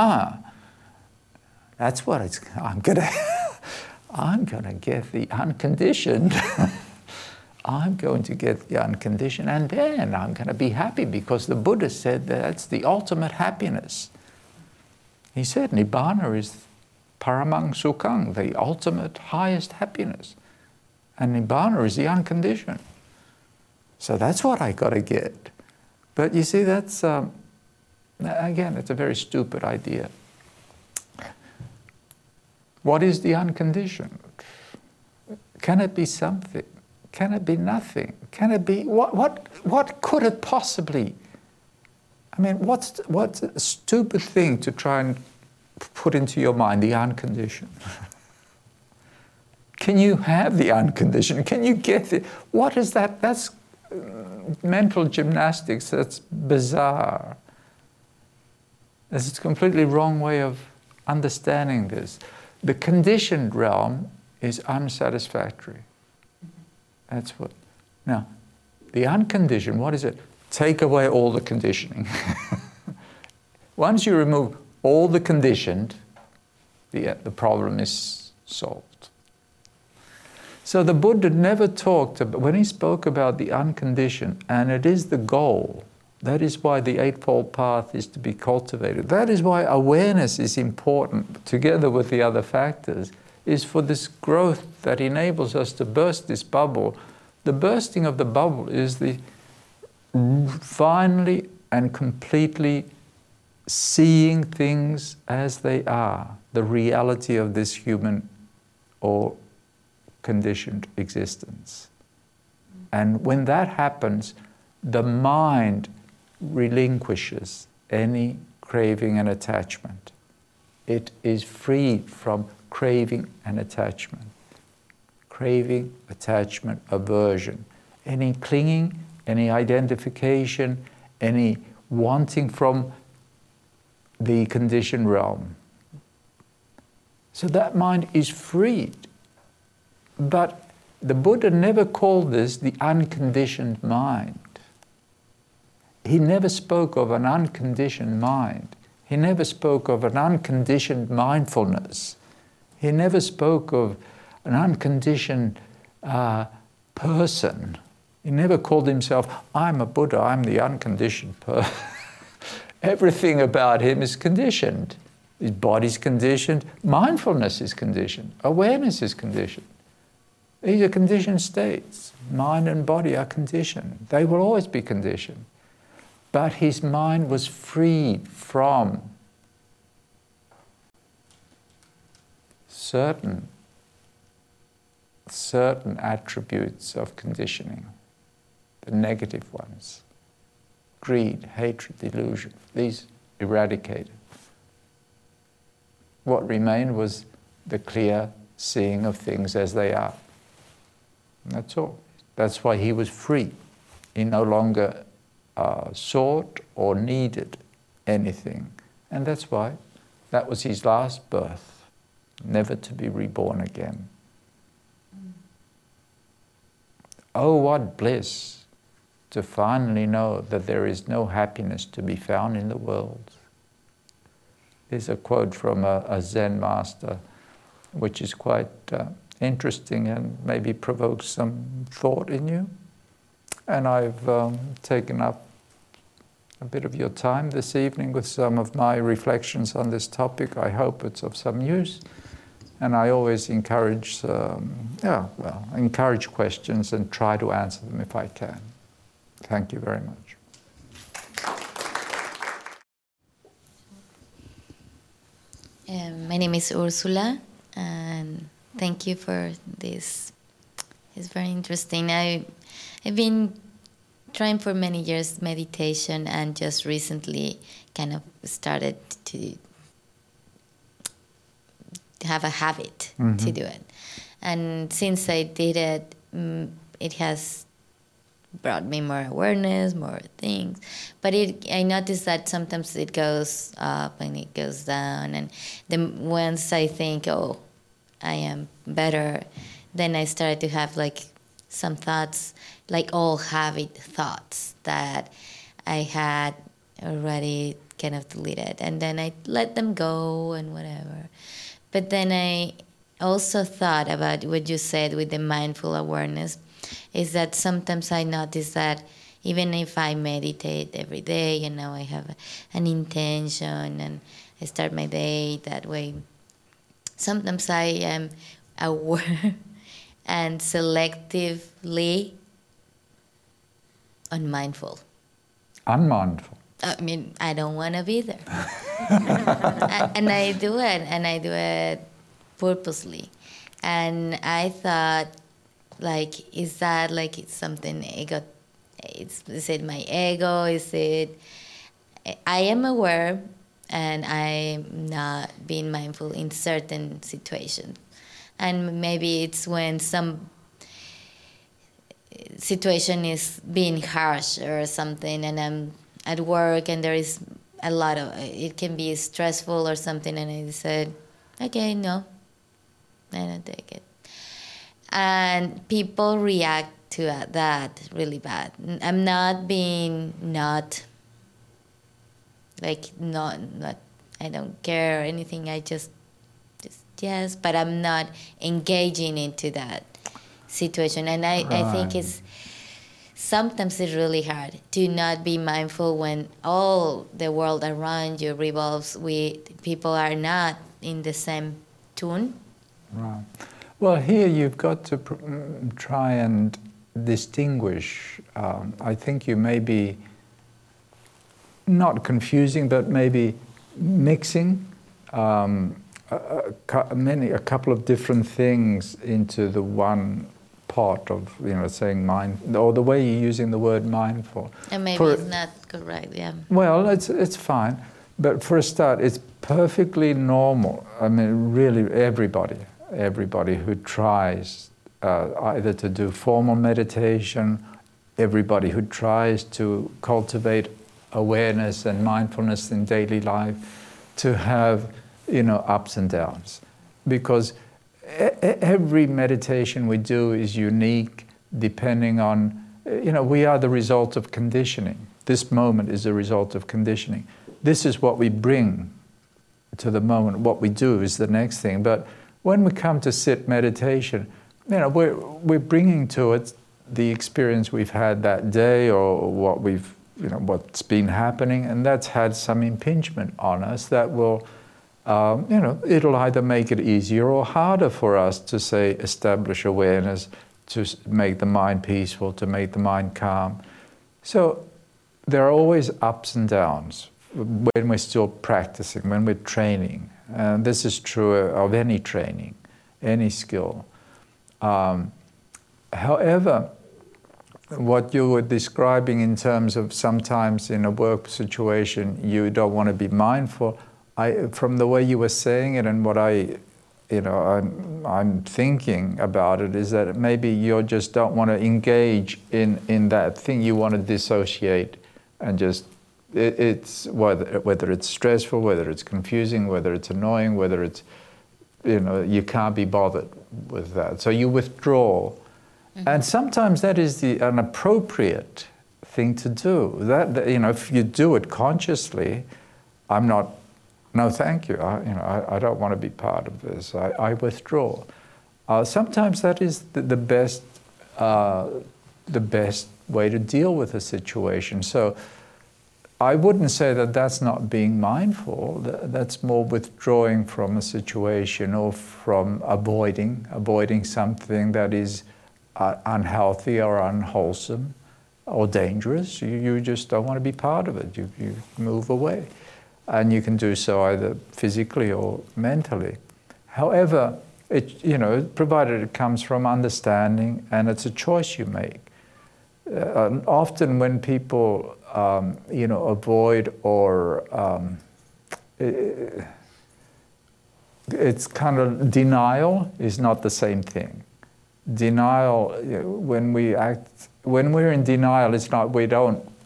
that's what I'm gonna get the unconditioned. I'm going to get the unconditioned, and then I'm going to be happy, because the Buddha said that's the ultimate happiness. He said Nibbana is paramang sukhang, the ultimate highest happiness. And Nibbana is the unconditioned. So that's what I got to get. But you see, that's, again, it's a very stupid idea. What is the unconditioned? Can it be something? Can it be nothing? Can it be, what could it possibly? I mean, what's a stupid thing to try and put into your mind, the unconditioned? Can you have the unconditioned? Can you get it? What is that? That's mental gymnastics. That's bizarre. It's a completely wrong way of understanding this. The conditioned realm is unsatisfactory. That's what. Now, the unconditioned, what is it? Take away all the conditioning. Once you remove all the conditioned, the problem is solved. So the Buddha never talked about, when he spoke about the unconditioned, and it is the goal, that is why the Eightfold Path is to be cultivated. That is why awareness is important, together with the other factors, is for this growth that enables us to burst this bubble. The bursting of the bubble is the finally and completely seeing things as they are, the reality of this human or conditioned existence. And when that happens, the mind relinquishes any craving and attachment. It is freed from craving and attachment. Craving, attachment, aversion. Any clinging, any identification, any wanting from the conditioned realm. So that mind is freed. But the Buddha never called this the unconditioned mind. He never spoke of an unconditioned mind. He never spoke of an unconditioned mindfulness. He never spoke of an unconditioned person. He never called himself, I'm a Buddha, I'm the unconditioned person. Everything about him is conditioned. His body's conditioned, mindfulness is conditioned, awareness is conditioned. These are conditioned states. Mind and body are conditioned. They will always be conditioned. But his mind was freed from certain attributes of conditioning, the negative ones. Greed, hatred, delusion, these eradicated. What remained was the clear seeing of things as they are. That's all. That's why he was free. He no longer sought or needed anything. And that's why that was his last birth, never to be reborn again. Oh, what bliss to finally know that there is no happiness to be found in the world. There's a quote from a Zen master, which is quite interesting and maybe provokes some thought in you. And I've taken up a bit of your time this evening with some of my reflections on this topic. I hope it's of some use. And I always encourage, encourage questions and try to answer them if I can. Thank you very much. My name is Ursula, and thank you for this. It's very interesting. I've been trying for many years meditation, and just recently kind of started to have a habit to do it. And since I did it, it has brought me more awareness, more things. But I noticed that sometimes it goes up and it goes down. And then once I think, oh, I am better, then I started to have like some thoughts, like all habit thoughts that I had already kind of deleted. And then I let them go and whatever. But then I also thought about what you said with the mindful awareness, is that sometimes I notice that even if I meditate every day, I have an intention and I start my day that way, sometimes I am aware and selectively unmindful. Unmindful. I mean, I don't want to be there. And I do it purposely. And I thought, like, is that like it's something ego? Is it my ego? Is it? I am aware, and I'm not being mindful in certain situations, and maybe it's when some situation is being harsh or something, and I'm at work and there is a lot of it can be stressful or something, and I said, okay, no, I don't take it. And people react to that really bad. I'm not being not I don't care or anything. I just yes, but I'm not engaging into that situation. And I think sometimes it's really hard to not be mindful when all the world around you revolves with people are not in the same tune. Right. Well, here you've got to try and distinguish. I think you may be not confusing, but maybe mixing a couple of different things into the one part of, saying mind, or the way you're using the word mindful. And maybe it's not correct, yeah. Well, it's fine, but for a start, it's perfectly normal. I mean, really, everybody who tries either to do formal meditation, everybody who tries to cultivate awareness and mindfulness in daily life, to have, ups and downs. Because every meditation we do is unique depending on, we are the result of conditioning. This moment is a result of conditioning. This is what we bring to the moment. What we do is the next thing. But when we come to sit meditation, we're bringing to it the experience we've had that day, or what we've, what's been happening, and that's had some impingement on us that will, it'll either make it easier or harder for us to, say, establish awareness, to make the mind peaceful, to make the mind calm. So there are always ups and downs when we're still practicing, when we're training. And this is true of any training, any skill. However, what you were describing in terms of sometimes in a work situation you don't want to be mindful, from the way you were saying it and what I'm thinking about it, is that maybe you just don't want to engage in that thing. You want to dissociate and just, it's whether it's stressful, whether it's confusing, whether it's annoying, whether it's, you can't be bothered with that. So you withdraw. Mm-hmm. And sometimes that is an appropriate thing to do. That, if you do it consciously, no, thank you. I don't want to be part of this. I withdraw. Sometimes that is the best way to deal with a situation. So I wouldn't say that that's not being mindful. That's more withdrawing from a situation, or from avoiding something that is unhealthy or unwholesome or dangerous. You just don't want to be part of it. You move away. And you can do so either physically or mentally. However, provided it comes from understanding and it's a choice you make. Often when people, avoid or it's kind of denial is not the same thing. Denial, when we're in denial, it's not, we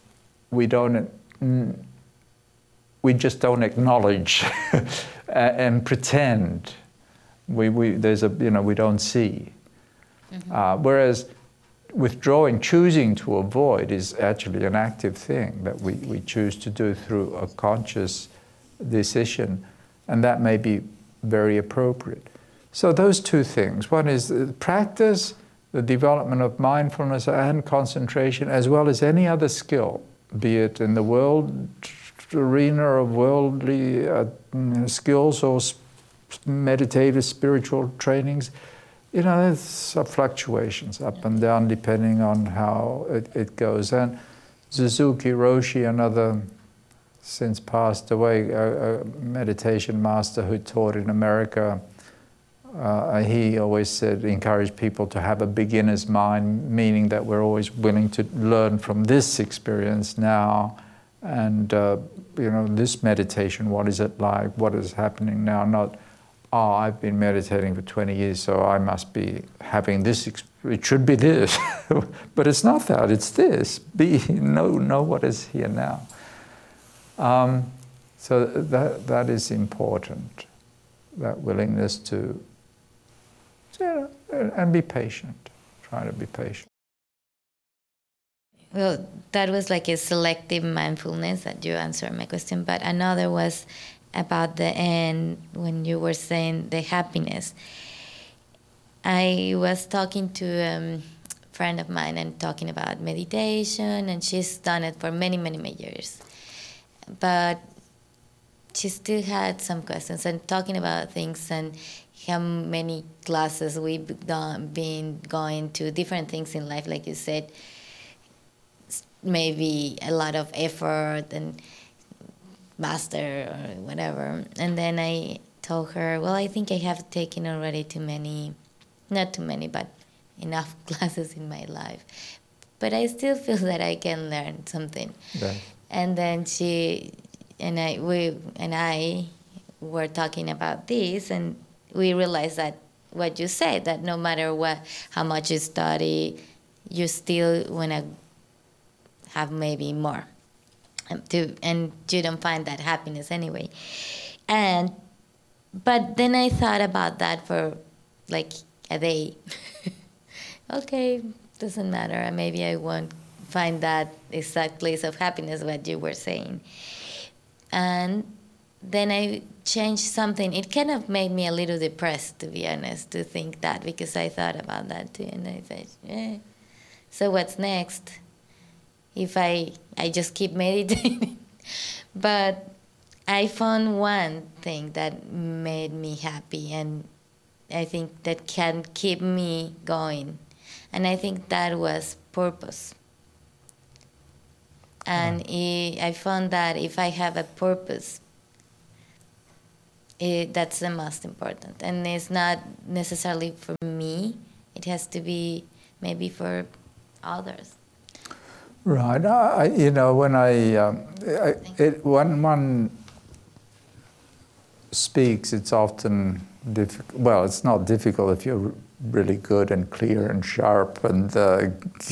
just don't acknowledge and pretend. We don't see. Mm-hmm. Whereas withdrawing, choosing to avoid, is actually an active thing that we choose to do through a conscious decision, and that may be very appropriate. So those two things. One is practice, the development of mindfulness and concentration, as well as any other skill, be it in the world arena of worldly skills or meditative spiritual trainings. There's fluctuations up and down depending on how it goes. And Suzuki Roshi, another since passed away, a meditation master who taught in America, he always said, encouraged people to have a beginner's mind, meaning that we're always willing to learn from this experience now. And, this meditation, what is it like? What is happening now? Not, I've been meditating for 20 years, so I must be having this, it should be this. But it's not that, it's this. Know what is here now. So that is important, that willingness to, and be patient, try to be patient. Well, that was like a selective mindfulness that you answered my question. But another was about the end, when you were saying the happiness. I was talking to a friend of mine and talking about meditation, and she's done it for many, many, many years. But she still had some questions, and talking about things and how many classes we've been going to, different things in life, like you said, maybe a lot of effort and master or whatever. And then I told her, well, I think I have taken already not too many, but enough classes in my life. But I still feel that I can learn something. Right. And then she and I were talking about this, and we realized that what you said, that no matter how much you study, you still want to have maybe more, and you don't find that happiness anyway. But then I thought about that for like a day. Okay, doesn't matter. Maybe I won't find that exact place of happiness what you were saying. And then I changed something. It kind of made me a little depressed, to be honest, to think that, because I thought about that too, and I said, So what's next? If I just keep meditating. But I found one thing that made me happy, and I think that can keep me going. And I think that was purpose. And I found that if I have a purpose, that's the most important. And it's not necessarily for me. It has to be maybe for others. Right. When one speaks, it's often difficult. Well, it's not difficult if you're really good and clear and sharp. And the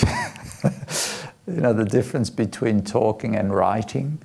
difference between talking and writing.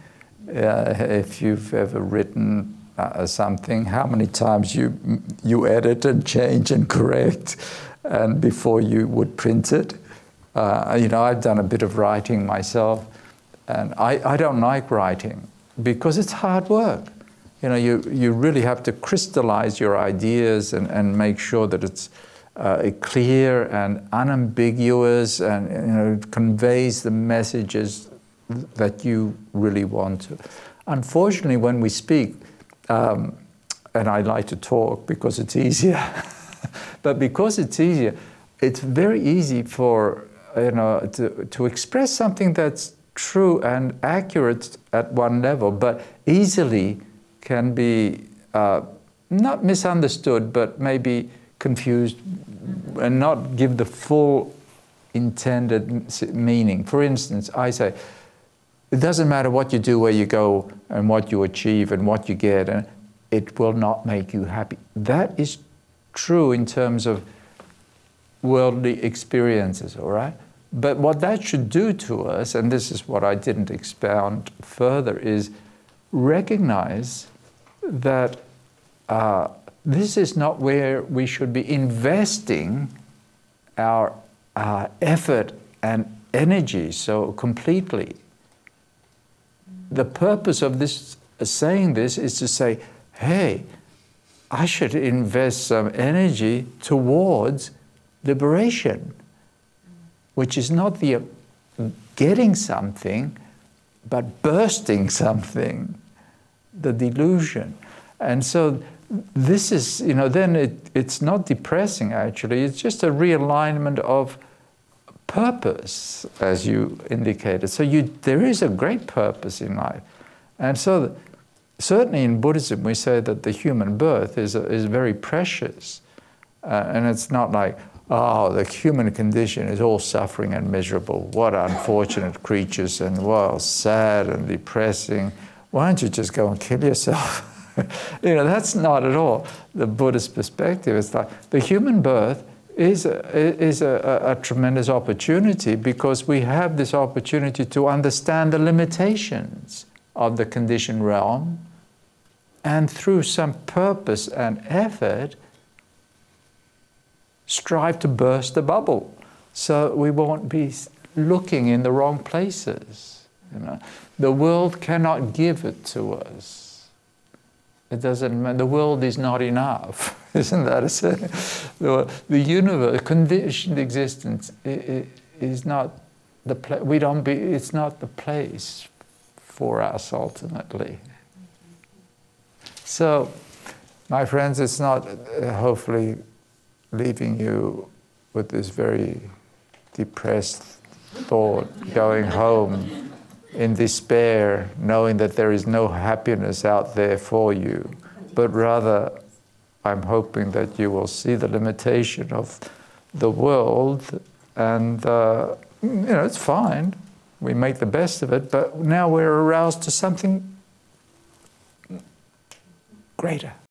If you've ever written something, how many times you edit and change and correct, and before you would print it. I've done a bit of writing myself, and I don't like writing because it's hard work. You really have to crystallize your ideas and make sure that it's clear and unambiguous, and conveys the messages that you really want to. Unfortunately, when we speak, and I like to talk because it's easier, but because it's easier, it's very easy for to express something that's true and accurate at one level, but easily can be not misunderstood, but maybe confused and not give the full intended meaning. For instance, I say, it doesn't matter what you do, where you go, and what you achieve, and what you get, and it will not make you happy. That is true in terms of worldly experiences, all right? But what that should do to us, and this is what I didn't expound further, is recognize that this is not where we should be investing our effort and energy so completely. The purpose of this, saying this, is to say, hey, I should invest some energy towards liberation, which is not the getting something, but bursting something, the delusion. And so this is, then it's not depressing actually, it's just a realignment of purpose, as you indicated. So there is a great purpose in life. And so certainly in Buddhism we say that the human birth is very precious. And it's not like, oh, the human condition is all suffering and miserable. What unfortunate creatures, and well, sad and depressing. Why don't you just go and kill yourself? That's not at all the Buddhist perspective. It's like the human birth is a tremendous opportunity, because we have this opportunity to understand the limitations of the conditioned realm, and through some purpose and effort, strive to burst the bubble, so we won't be looking in the wrong places. The world cannot give it to us. It doesn't matter. The world is not enough. Isn't that a saying? The universe, conditioned existence, is not the place. It's not the place for us ultimately. So, my friends, it's not hopefully leaving you with this very depressed thought, going home in despair, knowing that there is no happiness out there for you, but rather I'm hoping that you will see the limitation of the world, and it's fine, we make the best of it, but now we're aroused to something greater.